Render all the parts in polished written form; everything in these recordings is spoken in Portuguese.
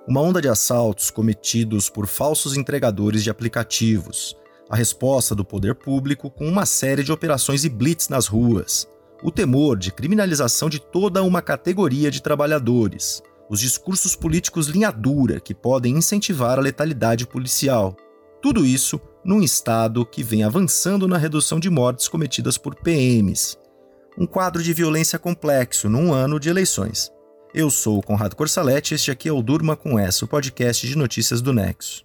Uma onda de assaltos cometidos por falsos entregadores de aplicativos. A resposta do poder público com uma série de operações e blitz nas ruas. O temor de criminalização de toda uma categoria de trabalhadores. Os discursos políticos linha dura que podem incentivar a letalidade policial. Tudo isso num estado que vem avançando na redução de mortes cometidas por PMs. Um quadro de violência complexo num ano de eleições. Eu sou o Conrado Corsaletti e este aqui é o Durma com Essa, o podcast de notícias do Nexo.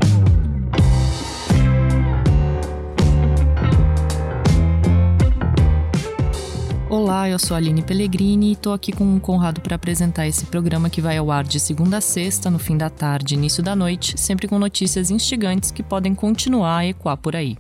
Olá, eu sou a Aline Pellegrini e estou aqui com o Conrado para apresentar esse programa que vai ao ar de segunda a sexta, no fim da tarde, início da noite, sempre com notícias instigantes que podem continuar a ecoar por aí.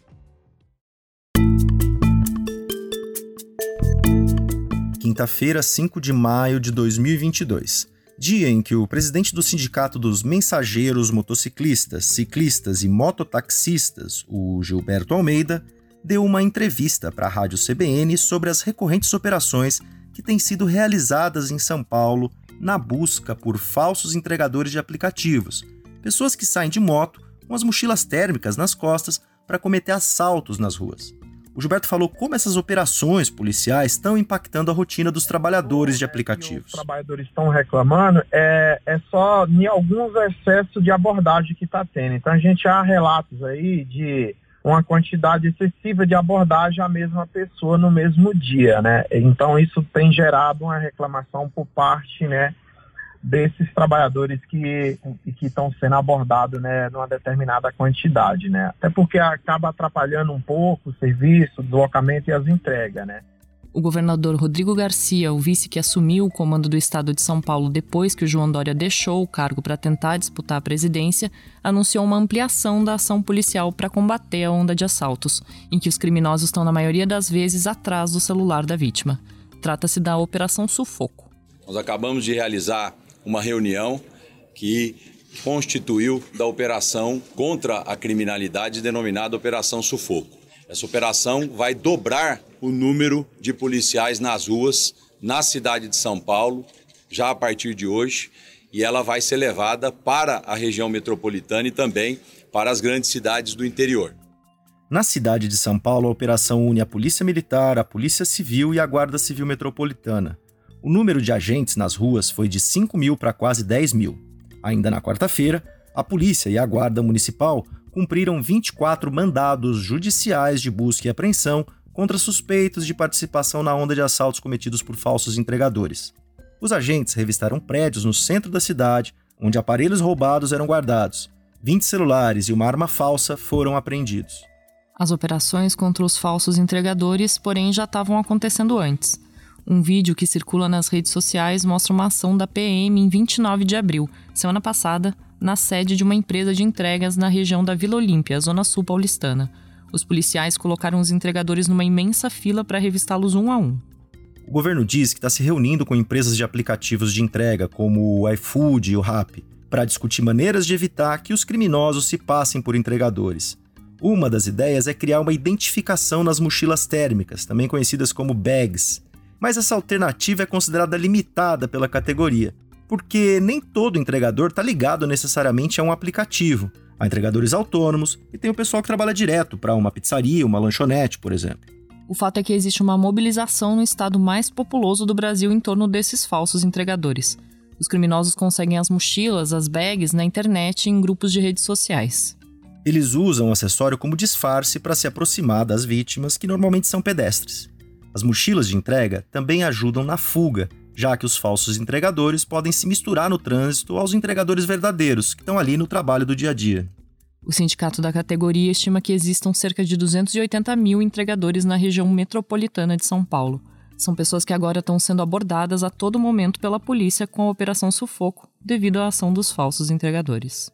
Quinta-feira, 5 de maio de 2022. Dia em que o presidente do Sindicato dos Mensageiros Motociclistas, Ciclistas e Mototaxistas, o Gilberto Almeida, deu uma entrevista para a Rádio CBN sobre as recorrentes operações que têm sido realizadas em São Paulo na busca por falsos entregadores de aplicativos, pessoas que saem de moto com as mochilas térmicas nas costas para cometer assaltos nas ruas. O Gilberto falou como essas operações policiais estão impactando a rotina dos trabalhadores de aplicativos. Os trabalhadores estão reclamando é só em alguns excessos de abordagem que está tendo. Então a gente há relatos aí de uma quantidade excessiva de abordagem à mesma pessoa no mesmo dia, né? Então isso tem gerado uma reclamação por parte, né, desses trabalhadores que estão sendo abordados, né, numa determinada quantidade, né? Até porque acaba atrapalhando um pouco o serviço, o deslocamento e as entregas, né? O governador Rodrigo Garcia, o vice que assumiu o comando do estado de São Paulo depois que o João Dória deixou o cargo para tentar disputar a presidência, anunciou uma ampliação da ação policial para combater a onda de assaltos, em que os criminosos estão na maioria das vezes atrás do celular da vítima. Trata-se da Operação Sufoco. Nós acabamos de realizar uma reunião que constituiu da operação contra a criminalidade denominada Operação Sufoco. Essa operação vai dobrar o número de policiais nas ruas, na cidade de São Paulo, já a partir de hoje, e ela vai ser levada para a região metropolitana e também para as grandes cidades do interior. Na cidade de São Paulo, a operação une a Polícia Militar, a Polícia Civil e a Guarda Civil Metropolitana. O número de agentes nas ruas foi de 5 mil para quase 10 mil. Ainda na quarta-feira, a Polícia e a Guarda Municipal cumpriram 24 mandados judiciais de busca e apreensão contra suspeitos de participação na onda de assaltos cometidos por falsos entregadores. Os agentes revistaram prédios no centro da cidade, onde aparelhos roubados eram guardados. 20 celulares e uma arma falsa foram apreendidos. As operações contra os falsos entregadores, porém, já estavam acontecendo antes. Um vídeo que circula nas redes sociais mostra uma ação da PM em 29 de abril, semana passada, na sede de uma empresa de entregas na região da Vila Olímpia, zona sul paulistana. Os policiais colocaram os entregadores numa imensa fila para revistá-los um a um. O governo diz que está se reunindo com empresas de aplicativos de entrega, como o iFood e o Rappi, para discutir maneiras de evitar que os criminosos se passem por entregadores. Uma das ideias é criar uma identificação nas mochilas térmicas, também conhecidas como bags. Mas essa alternativa é considerada limitada pela categoria, porque nem todo entregador está ligado necessariamente a um aplicativo. Há entregadores autônomos e tem o pessoal que trabalha direto para uma pizzaria, uma lanchonete, por exemplo. O fato é que existe uma mobilização no estado mais populoso do Brasil em torno desses falsos entregadores. Os criminosos conseguem as mochilas, as bags, na internet e em grupos de redes sociais. Eles usam o acessório como disfarce para se aproximar das vítimas, que normalmente são pedestres. As mochilas de entrega também ajudam na fuga, já que os falsos entregadores podem se misturar no trânsito aos entregadores verdadeiros, que estão ali no trabalho do dia a dia. O sindicato da categoria estima que existam cerca de 280 mil entregadores na região metropolitana de São Paulo. São pessoas que agora estão sendo abordadas a todo momento pela polícia com a Operação Sufoco, devido à ação dos falsos entregadores.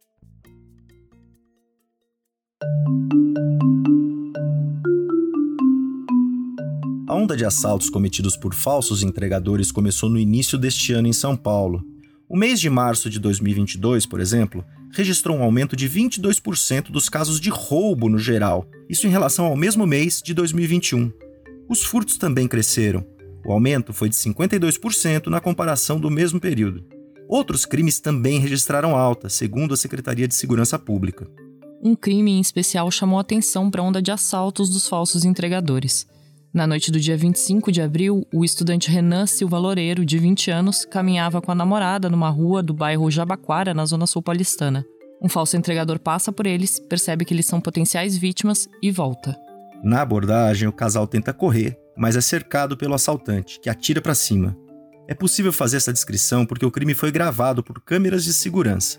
A onda de assaltos cometidos por falsos entregadores começou no início deste ano em São Paulo. O mês de março de 2022, por exemplo, registrou um aumento de 22% dos casos de roubo no geral, isso em relação ao mesmo mês de 2021. Os furtos também cresceram. O aumento foi de 52% na comparação do mesmo período. Outros crimes também registraram alta, segundo a Secretaria de Segurança Pública. Um crime em especial chamou a atenção para a onda de assaltos dos falsos entregadores. Na noite do dia 25 de abril, o estudante Renan Silva Loureiro, de 20 anos, caminhava com a namorada numa rua do bairro Jabaquara, na zona sul paulistana. Um falso entregador passa por eles, percebe que eles são potenciais vítimas e volta. Na abordagem, o casal tenta correr, mas é cercado pelo assaltante, que atira para cima. É possível fazer essa descrição porque o crime foi gravado por câmeras de segurança.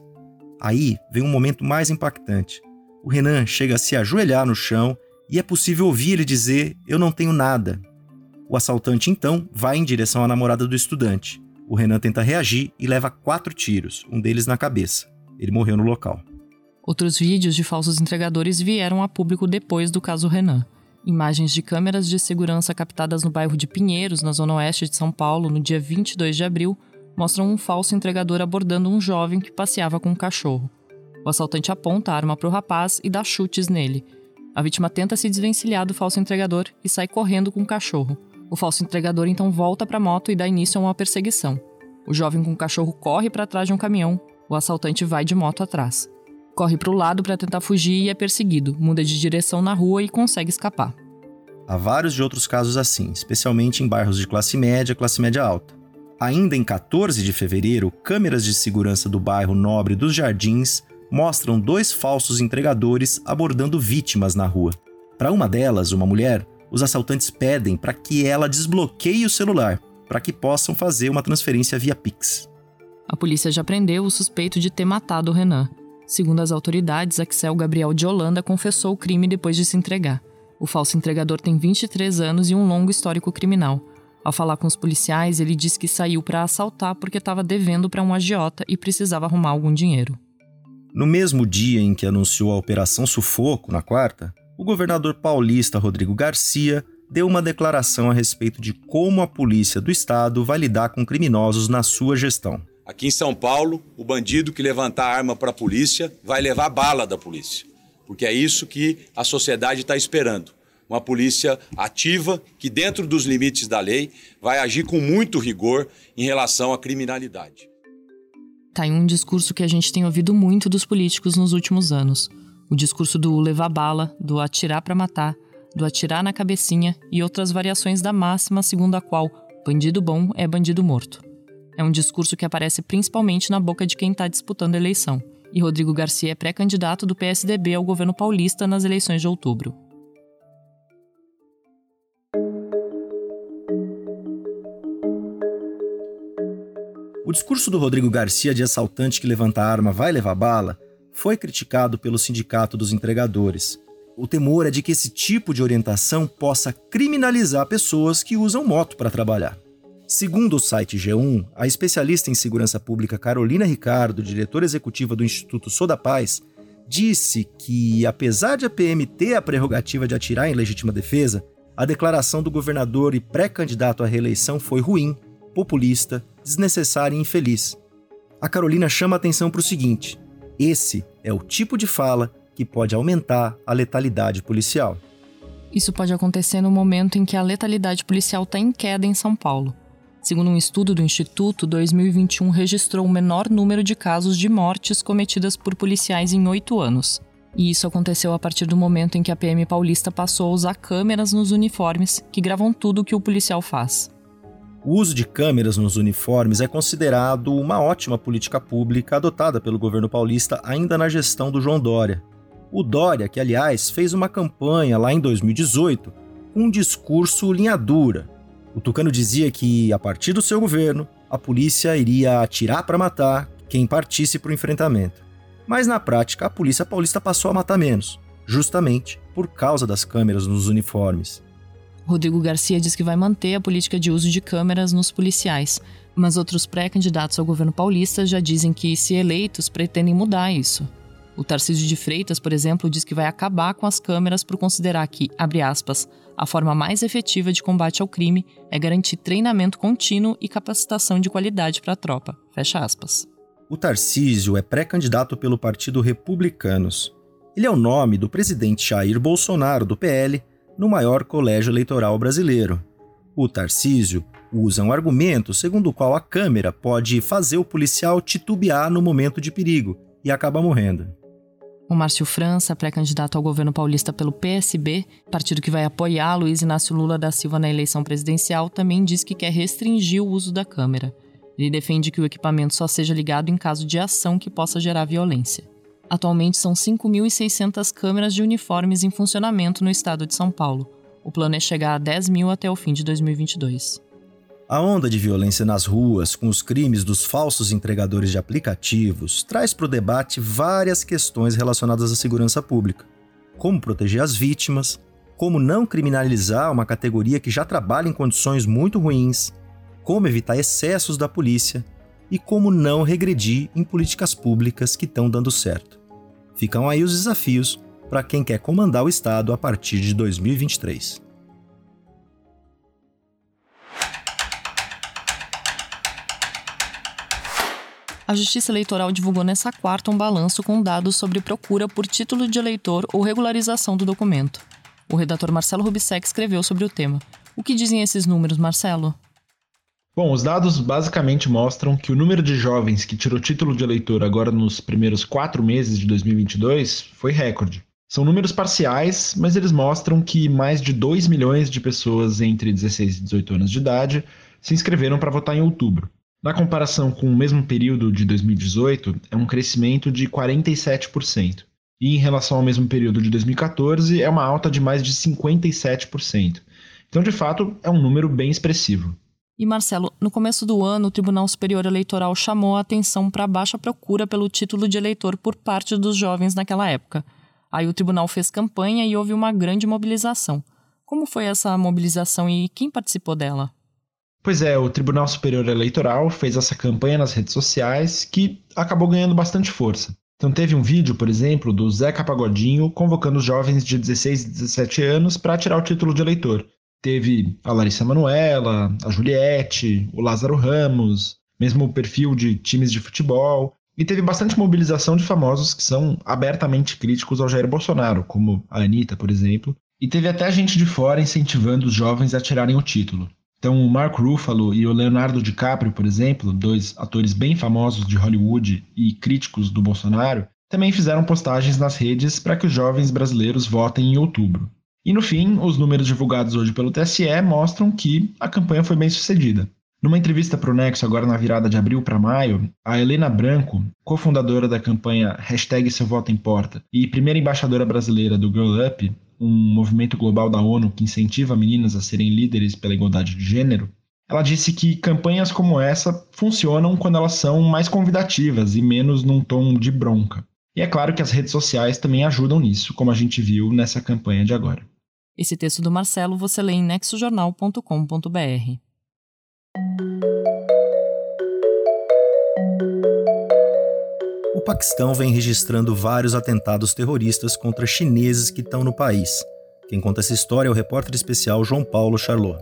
Aí vem um momento mais impactante. O Renan chega a se ajoelhar no chão e é possível ouvir ele dizer: "Eu não tenho nada". O assaltante então vai em direção à namorada do estudante. O Renan tenta reagir e leva 4 tiros, um deles na cabeça. Ele morreu no local. Outros vídeos de falsos entregadores vieram a público depois do caso Renan. Imagens de câmeras de segurança captadas no bairro de Pinheiros, na zona oeste de São Paulo, no dia 22 de abril, mostram um falso entregador abordando um jovem que passeava com um cachorro. O assaltante aponta a arma para o rapaz e dá chutes nele. A vítima tenta se desvencilhar do falso entregador e sai correndo com o cachorro. O falso entregador então volta para a moto e dá início a uma perseguição. O jovem com o cachorro corre para trás de um caminhão. O assaltante vai de moto atrás. Corre para o lado para tentar fugir e é perseguido, muda de direção na rua e consegue escapar. Há vários de outros casos assim, especialmente em bairros de classe média alta. Ainda em 14 de fevereiro, câmeras de segurança do bairro Nobre dos Jardins mostram 2 falsos entregadores abordando vítimas na rua. Para uma delas, uma mulher, os assaltantes pedem para que ela desbloqueie o celular, para que possam fazer uma transferência via Pix. A polícia já prendeu o suspeito de ter matado o Renan. Segundo as autoridades, Axel Gabriel de Holanda confessou o crime depois de se entregar. O falso entregador tem 23 anos e um longo histórico criminal. Ao falar com os policiais, ele disse que saiu para assaltar porque estava devendo para um agiota e precisava arrumar algum dinheiro. No mesmo dia em que anunciou a Operação Sufoco, na quarta, o governador paulista Rodrigo Garcia deu uma declaração a respeito de como a polícia do estado vai lidar com criminosos na sua gestão. Aqui em São Paulo, o bandido que levantar arma para a polícia vai levar bala da polícia. Porque é isso que a sociedade está esperando. Uma polícia ativa que, dentro dos limites da lei, vai agir com muito rigor em relação à criminalidade. Tá aí um discurso que a gente tem ouvido muito dos políticos nos últimos anos. O discurso do levar bala, do atirar para matar, do atirar na cabecinha e outras variações da máxima segundo a qual bandido bom é bandido morto. É um discurso que aparece principalmente na boca de quem está disputando a eleição. E Rodrigo Garcia é pré-candidato do PSDB ao governo paulista nas eleições de outubro. O discurso do Rodrigo Garcia de assaltante que levanta a arma vai levar bala foi criticado pelo Sindicato dos Entregadores. O temor é de que esse tipo de orientação possa criminalizar pessoas que usam moto para trabalhar. Segundo o site G1, a especialista em segurança pública Carolina Ricardo, diretora executiva do Instituto Sou da Paz, disse que, apesar de a PM ter a prerrogativa de atirar em legítima defesa, a declaração do governador e pré-candidato à reeleição foi ruim, populista, desnecessária e infeliz. A Carolina chama a atenção para o seguinte: esse é o tipo de fala que pode aumentar a letalidade policial. Isso pode acontecer no momento em que a letalidade policial está em queda em São Paulo. Segundo um estudo do Instituto, 2021 registrou o menor número de casos de mortes cometidas por policiais em 8 anos. E isso aconteceu a partir do momento em que a PM paulista passou a usar câmeras nos uniformes que gravam tudo o que o policial faz. O uso de câmeras nos uniformes é considerado uma ótima política pública adotada pelo governo paulista ainda na gestão do João Dória. O Dória, que aliás fez uma campanha lá em 2018 com um discurso linha dura. O tucano dizia que, a partir do seu governo, a polícia iria atirar para matar quem partisse para o enfrentamento. Mas na prática, a polícia paulista passou a matar menos, justamente por causa das câmeras nos uniformes. Rodrigo Garcia diz que vai manter a política de uso de câmeras nos policiais, mas outros pré-candidatos ao governo paulista já dizem que, se eleitos, pretendem mudar isso. O Tarcísio de Freitas, por exemplo, diz que vai acabar com as câmeras por considerar que, abre aspas, a forma mais efetiva de combate ao crime é garantir treinamento contínuo e capacitação de qualidade para a tropa, fecha aspas. O Tarcísio é pré-candidato pelo Partido Republicanos. Ele é o nome do presidente Jair Bolsonaro, do PL, no maior colégio eleitoral brasileiro. O Tarcísio Usam o argumento segundo o qual a câmera pode fazer o policial titubear no momento de perigo e acaba morrendo. O Márcio França, pré-candidato ao governo paulista pelo PSB, partido que vai apoiar Luiz Inácio Lula da Silva na eleição presidencial, também diz que quer restringir o uso da câmera. Ele defende que o equipamento só seja ligado em caso de ação que possa gerar violência. Atualmente são 5.600 câmeras de uniformes em funcionamento no estado de São Paulo. O plano é chegar a 10 mil até o fim de 2022. A onda de violência nas ruas, com os crimes dos falsos entregadores de aplicativos, traz para o debate várias questões relacionadas à segurança pública. Como proteger as vítimas, como não criminalizar uma categoria que já trabalha em condições muito ruins, como evitar excessos da polícia e como não regredir em políticas públicas que estão dando certo. Ficam aí os desafios para quem quer comandar o Estado a partir de 2023. A Justiça Eleitoral divulgou nesta quarta um balanço com dados sobre procura por título de eleitor ou regularização do documento. O redator Marcelo Rubissec escreveu sobre o tema. O que dizem esses números, Marcelo? Bom, os dados basicamente mostram que o número de jovens que tirou título de eleitor agora nos primeiros 4 meses de 2022 foi recorde. São números parciais, mas eles mostram que mais de 2 milhões de pessoas entre 16 e 18 anos de idade se inscreveram para votar em outubro. Na comparação com o mesmo período de 2018, é um crescimento de 47%. E em relação ao mesmo período de 2014, é uma alta de mais de 57%. Então, de fato, é um número bem expressivo. E, Marcelo, no começo do ano, o Tribunal Superior Eleitoral chamou a atenção para a baixa procura pelo título de eleitor por parte dos jovens naquela época. Aí o tribunal fez campanha e houve uma grande mobilização. Como foi essa mobilização e quem participou dela? Pois é, o Tribunal Superior Eleitoral fez essa campanha nas redes sociais que acabou ganhando bastante força. Então teve um vídeo, por exemplo, do Zeca Pagodinho convocando os jovens de 16 e 17 anos para tirar o título de eleitor. Teve a Larissa Manoela, a Juliette, o Lázaro Ramos, mesmo o perfil de times de futebol. E teve bastante mobilização de famosos que são abertamente críticos ao Jair Bolsonaro, como a Anitta, por exemplo. E teve até gente de fora incentivando os jovens a tirarem o título. Então o Mark Ruffalo e o Leonardo DiCaprio, por exemplo, 2 atores bem famosos de Hollywood e críticos do Bolsonaro, também fizeram postagens nas redes para que os jovens brasileiros votem em outubro. E no fim, os números divulgados hoje pelo TSE mostram que a campanha foi bem sucedida. Numa entrevista para o Nexo, agora na virada de abril para maio, a Helena Branco, cofundadora da campanha #SeuVotoImporta e primeira embaixadora brasileira do Girl Up, um movimento global da ONU que incentiva meninas a serem líderes pela igualdade de gênero, ela disse que campanhas como essa funcionam quando elas são mais convidativas e menos num tom de bronca. E é claro que as redes sociais também ajudam nisso, como a gente viu nessa campanha de agora. Esse texto do Marcelo você lê em nexojornal.com.br. O Paquistão vem registrando vários atentados terroristas contra chineses que estão no país. Quem conta essa história é o repórter especial João Paulo Charlot.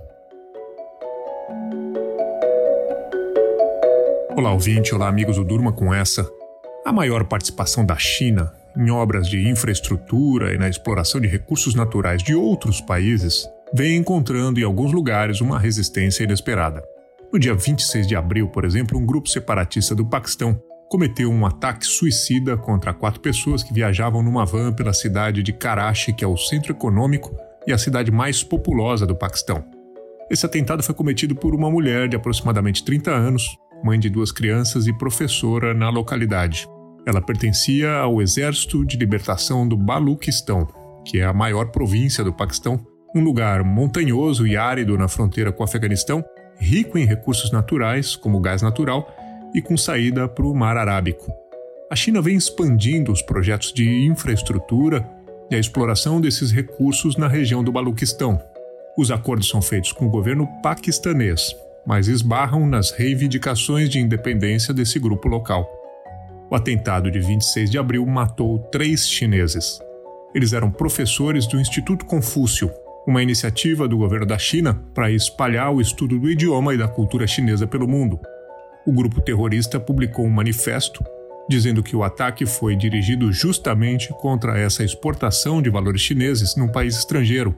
Olá, ouvinte. Olá, amigos do Durma com Essa. A maior participação da China em obras de infraestrutura e na exploração de recursos naturais de outros países vem encontrando em alguns lugares uma resistência inesperada. No dia 26 de abril, por exemplo, um grupo separatista do Paquistão cometeu um ataque suicida contra 4 pessoas que viajavam numa van pela cidade de Karachi, que é o centro econômico e a cidade mais populosa do Paquistão. Esse atentado foi cometido por uma mulher de aproximadamente 30 anos, mãe de 2 crianças e professora na localidade. Ela pertencia ao Exército de Libertação do Baluquistão, que é a maior província do Paquistão, um lugar montanhoso e árido na fronteira com o Afeganistão, rico em recursos naturais, como gás natural, e com saída para o Mar Arábico. A China vem expandindo os projetos de infraestrutura e a exploração desses recursos na região do Baluquistão. Os acordos são feitos com o governo paquistanês, mas esbarram nas reivindicações de independência desse grupo local. O atentado de 26 de abril matou 3 chineses. Eles eram professores do Instituto Confúcio, uma iniciativa do governo da China para espalhar o estudo do idioma e da cultura chinesa pelo mundo. O grupo terrorista publicou um manifesto dizendo que o ataque foi dirigido justamente contra essa exportação de valores chineses num país estrangeiro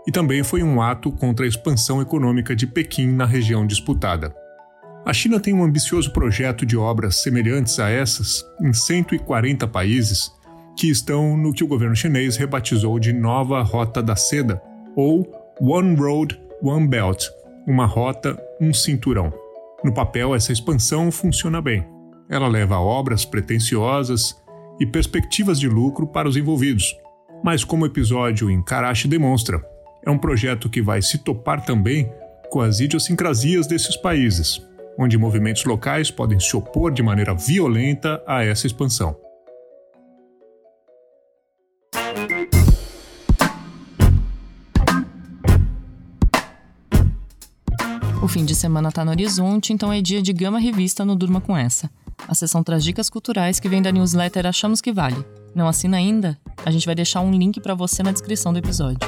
e também foi um ato contra a expansão econômica de Pequim na região disputada. A China tem um ambicioso projeto de obras semelhantes a essas em 140 países que estão no que o governo chinês rebatizou de Nova Rota da Seda, ou One Road, One Belt, uma rota, um cinturão. No papel, essa expansão funciona bem. Ela leva a obras pretensiosas e perspectivas de lucro para os envolvidos. Mas como o episódio em Karachi demonstra, é um projeto que vai se topar também com as idiosincrasias desses países, onde movimentos locais podem se opor de maneira violenta a essa expansão. O fim de semana tá no horizonte, então é dia de Gama Revista no Durma Com Essa. A seção traz dicas culturais que vem da newsletter Achamos Que Vale. Não assina ainda? A gente vai deixar um link para você na descrição do episódio.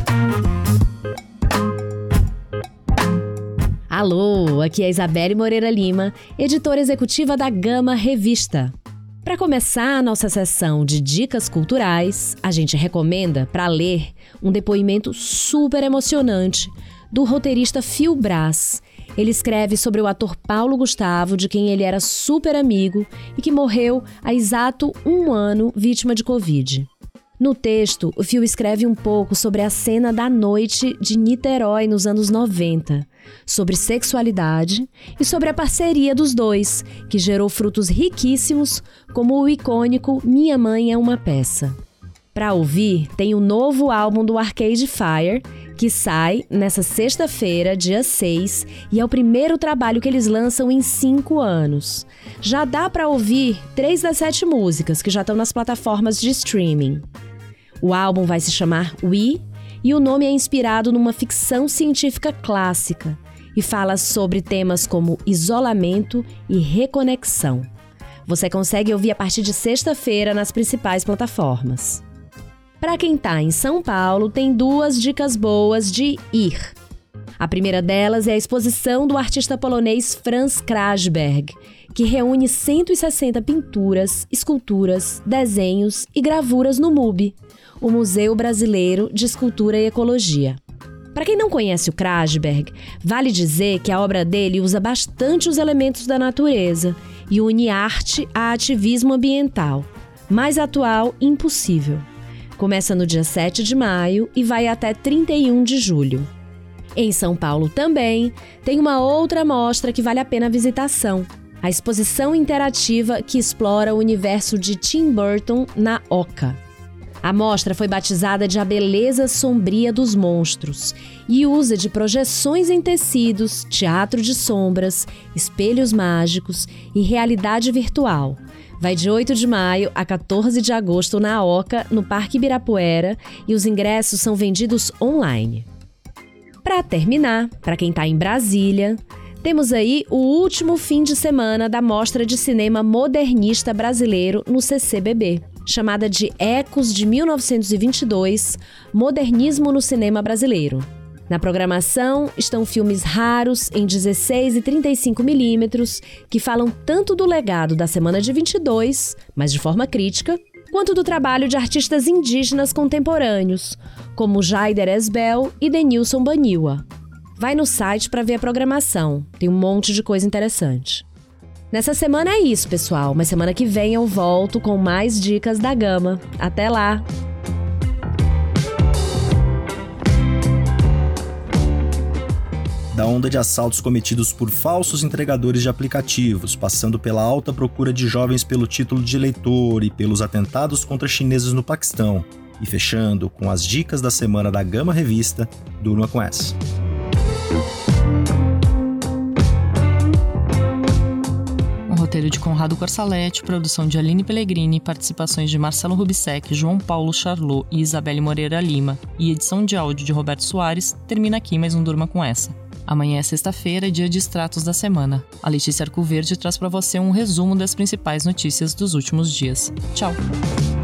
Alô, aqui é Isabelle Moreira Lima, editora executiva da Gama Revista. Para começar a nossa sessão de dicas culturais, a gente recomenda para ler um depoimento super emocionante do roteirista Phil Brass. Ele escreve sobre o ator Paulo Gustavo, de quem ele era super amigo e que morreu há exato 1 ano vítima de Covid. No texto, o Phil escreve um pouco sobre a cena da noite de Niterói nos anos 90, sobre sexualidade e sobre a parceria dos dois, que gerou frutos riquíssimos, como o icônico Minha Mãe é uma Peça. Para ouvir, tem o novo álbum do Arcade Fire, que sai nessa sexta-feira, dia 6, e é o primeiro trabalho que eles lançam em 5 anos. Já dá para ouvir 3 das 7 músicas, que já estão nas plataformas de streaming. O álbum vai se chamar We, e o nome é inspirado numa ficção científica clássica, e fala sobre temas como isolamento e reconexão. Você consegue ouvir a partir de sexta-feira nas principais plataformas. Para quem está em São Paulo, tem 2 dicas boas de ir. A primeira delas é a exposição do artista polonês Franz Krajberg, que reúne 160 pinturas, esculturas, desenhos e gravuras no MUB, o Museu Brasileiro de Escultura e Ecologia. Para quem não conhece o Krajberg, vale dizer que a obra dele usa bastante os elementos da natureza e une arte a ativismo ambiental. Mais atual, impossível. Começa no dia 7 de maio e vai até 31 de julho. Em São Paulo também tem uma outra mostra que vale a pena a visitação. A exposição interativa que explora o universo de Tim Burton na Oca. A mostra foi batizada de A Beleza Sombria dos Monstros e usa de projeções em tecidos, teatro de sombras, espelhos mágicos e realidade virtual. Vai de 8 de maio a 14 de agosto na Oca, no Parque Ibirapuera, e os ingressos são vendidos online. Para terminar, para quem está em Brasília, temos aí o último fim de semana da Mostra de Cinema Modernista Brasileiro no CCBB, chamada de Ecos de 1922, Modernismo no Cinema Brasileiro. Na programação estão filmes raros em 16 e 35mm que falam tanto do legado da Semana de 22, mas de forma crítica, quanto do trabalho de artistas indígenas contemporâneos, como Jaider Esbel e Denilson Baniwa. Vai no site para ver a programação, tem um monte de coisa interessante. Nessa semana é isso, pessoal, mas semana que vem eu volto com mais dicas da Gama. Até lá! Da onda de assaltos cometidos por falsos entregadores de aplicativos, passando pela alta procura de jovens pelo título de eleitor e pelos atentados contra chineses no Paquistão, e fechando com as dicas da semana da Gama Revista, Durma Com Essa. Roteiro de Conrado Corsaletti, produção de Aline Pellegrini, participações de Marcelo Rubissec, João Paulo Charlot e Isabelle Moreira Lima, e edição de áudio de Roberto Soares. Termina aqui mais um Durma Com Essa. Amanhã é sexta-feira, dia de extratos da semana. A Letícia Arcoverde traz para você um resumo das principais notícias dos últimos dias. Tchau!